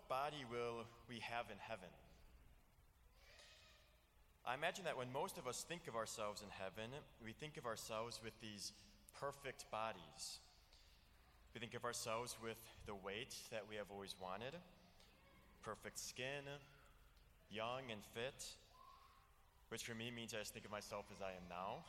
what body will we have in heaven? I imagine that when most of us think of ourselves in heaven, we think of ourselves with these perfect bodies. We think of ourselves with the weight that we have always wanted, perfect skin, young and fit, which for me means I just think of myself as I am now.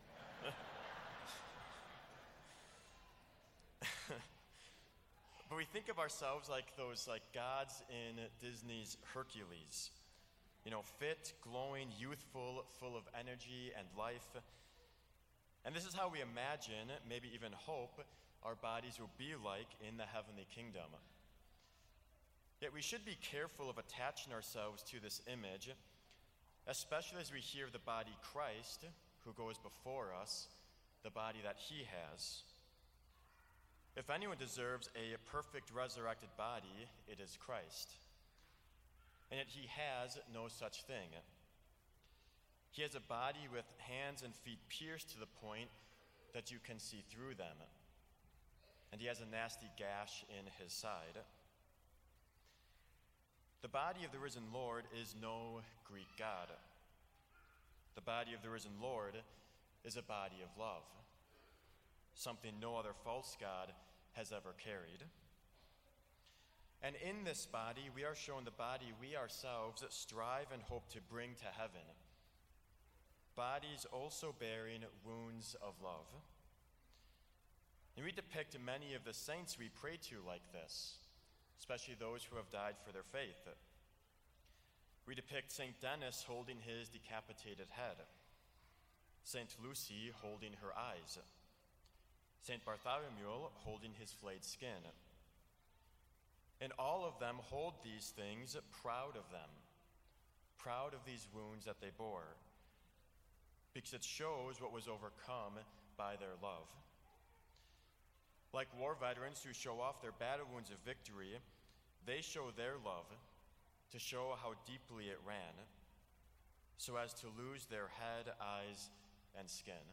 But we think of ourselves like those gods in Disney's Hercules. Fit, glowing, youthful, full of energy and life. And this is how we imagine, maybe even hope, our bodies will be like in the heavenly kingdom. Yet we should be careful of attaching ourselves to this image, especially as we hear of the body Christ, who goes before us, the body that he has. If anyone deserves a perfect resurrected body, it is Christ. And yet he has no such thing. He has a body with hands and feet pierced to the point that you can see through them. And he has a nasty gash in his side. The body of the risen Lord is no Greek god. The body of the risen Lord is a body of love, something no other false god has ever carried. And in this body, we are shown the body we ourselves strive and hope to bring to heaven. Bodies also bearing wounds of love. And we depict many of the saints we pray to like this, especially those who have died for their faith. We depict St. Denis holding his decapitated head, St. Lucy holding her eyes, St. Bartholomew holding his flayed skin. And all of them hold these things proud of them, proud of these wounds that they bore, because it shows what was overcome by their love. Like war veterans who show off their battle wounds of victory, they show their love to show how deeply it ran, so as to lose their head, eyes, and skin.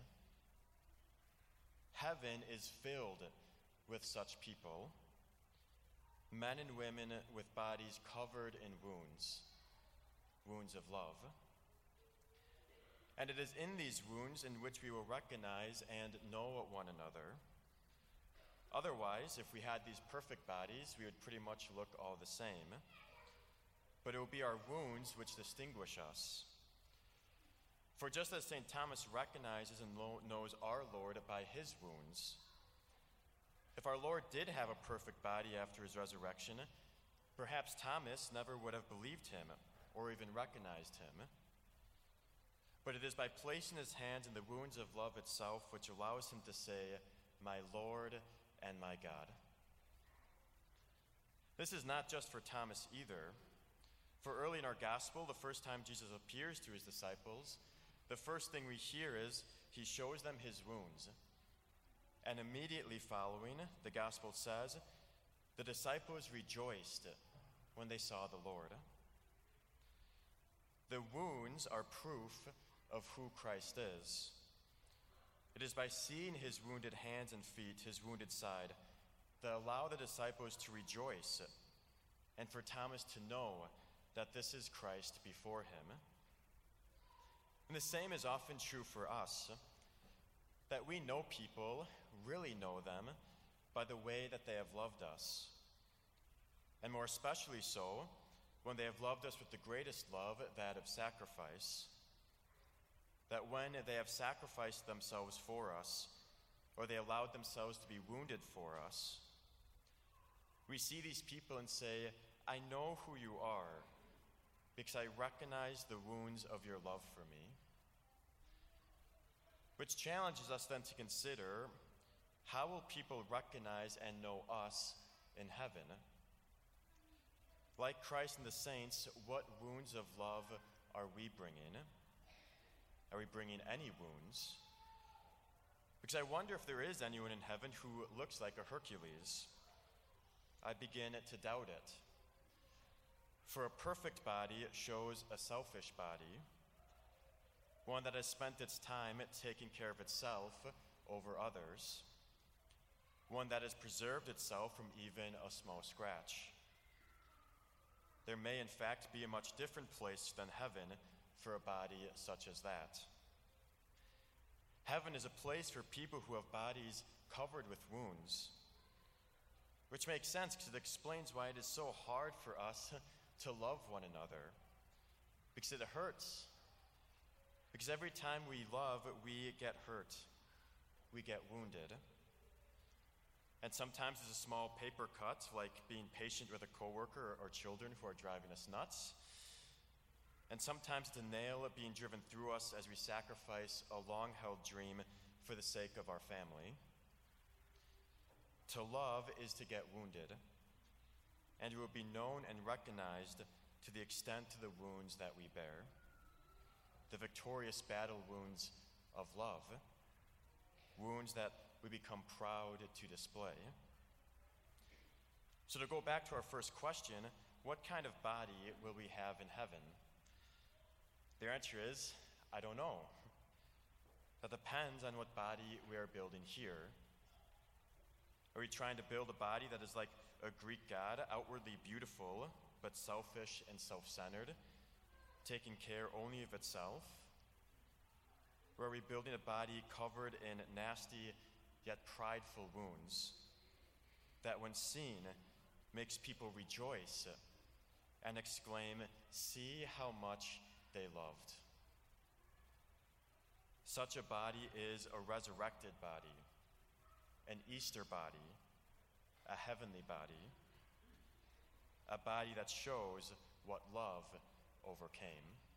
Heaven is filled with such people, men and women with bodies covered in wounds, wounds of love. And it is in these wounds in which we will recognize and know one another. Otherwise, if we had these perfect bodies, we would pretty much look all the same. But it will be our wounds which distinguish us. For just as St. Thomas recognizes and knows our Lord by his wounds, if our Lord did have a perfect body after his resurrection, perhaps Thomas never would have believed him or even recognized him. But it is by placing his hands in the wounds of love itself which allows him to say, "My Lord and my God." This is not just for Thomas either. For early in our gospel, the first time Jesus appears to his disciples, the first thing we hear is he shows them his wounds. And immediately following, the gospel says, the disciples rejoiced when they saw the Lord. The wounds are proof of who Christ is. It is by seeing his wounded hands and feet, his wounded side, that allow the disciples to rejoice and for Thomas to know that this is Christ before him. And the same is often true for us, that we know people, really know them, by the way that they have loved us. And more especially so, when they have loved us with the greatest love, that of sacrifice. That when they have sacrificed themselves for us, or they allowed themselves to be wounded for us, we see these people and say, "I know who you are, because I recognize the wounds of your love for me." Which challenges us then to consider, how will people recognize and know us in heaven? Like Christ and the saints, what wounds of love are we bringing? Are we bringing any wounds? Because I wonder if there is anyone in heaven who looks like a Hercules. I begin to doubt it. For a perfect body shows a selfish body, one that has spent its time taking care of itself over others, one that has preserved itself from even a small scratch. there may in fact be a much different place than heaven for a body such as that. Heaven is a place for people who have bodies covered with wounds, which makes sense because it explains why it is so hard for us to love one another, because it hurts. Because every time we love, we get hurt, we get wounded. And sometimes it's a small paper cut, like being patient with a coworker or children who are driving us nuts. And sometimes it's a nail being driven through us as we sacrifice a long-held dream for the sake of our family. To love is to get wounded, and it will be known and recognized to the extent of the wounds that we bear, the victorious battle wounds of love, wounds that we become proud to display. So to go back to our first question, what kind of body will we have in heaven? The answer is, I don't know. That depends on what body we are building here. Are we trying to build a body that is like a Greek god, outwardly beautiful, but selfish and self-centered, taking care only of itself? Or are we building a body covered in nasty yet prideful wounds that when seen makes people rejoice and exclaim, "See how much they loved"? Such a body is a resurrected body, an Easter body, a heavenly body, a body that shows what love overcame.